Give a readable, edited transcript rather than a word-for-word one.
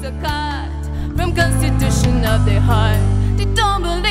a cut from constitution of the heart. They don't believe